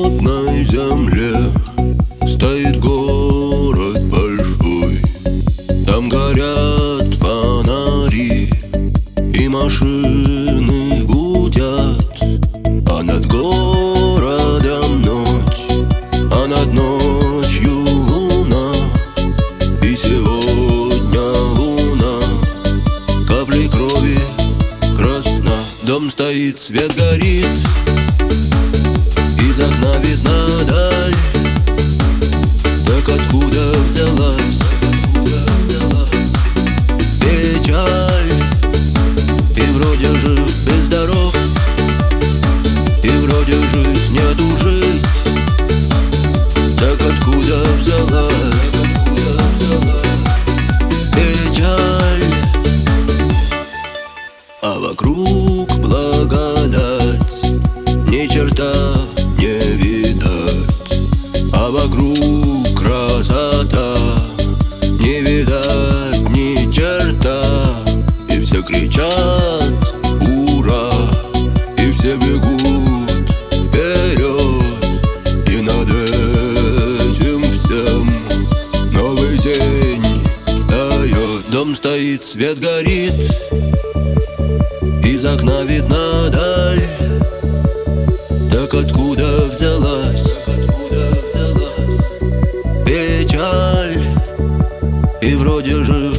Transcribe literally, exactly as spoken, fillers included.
безлюдной земле стоит город большой. Там горят фонари и машины гудят, а над городом ночь, а над ночью луна. И сегодня луна каплей крови красна. Дом стоит, свет горит, из окна видна даль. Так откуда взялась печаль? И вроде жив и здоров, и вроде жизнь нету жить. Так откуда взялась печаль? А вокруг благодать, ни черта не видать. А вокруг красота, не видать ни черта. И все кричат ура, и все бегут вперед. И над этим всем новый день встает. Дом стоит, свет горит, из окна видна даль. Так откуда взялась печаль? И вроде же